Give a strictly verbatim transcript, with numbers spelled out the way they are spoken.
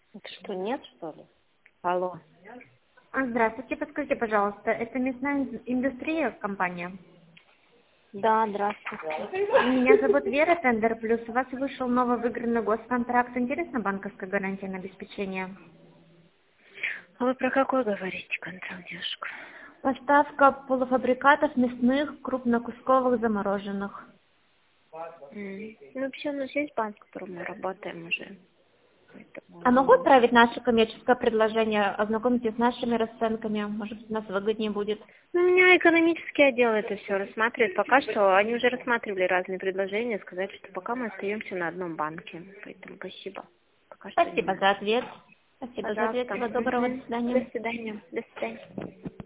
Это что, нет, что ли? Алло. А, Здравствуйте, подскажите, пожалуйста, это мясная ин- индустрия компания? Да, здравствуйте. Меня зовут Вера, Тендер Плюс. У вас вышел новый выигранный госконтракт. Интересна банковская гарантия на обеспечение? А вы про какой говорите контракт, девушка? Поставка полуфабрикатов мясных, крупнокусковых, замороженных. М. Ну, вообще у нас есть банк, с которым мы работаем уже. А могу Поэтому... отправить наше коммерческое предложение? Ознакомьтесь с нашими расценками. Может быть, у нас выгоднее будет. Ну, у меня экономический отдел это все рассматривает. Пока что они уже рассматривали разные предложения, сказать, что пока мы остаемся на одном банке. Поэтому спасибо. Пока что не Спасибо надо. за ответ. Спасибо за ответ. Пожалуйста. Всего доброго. До Мгм. свидания. До свидания. До свидания.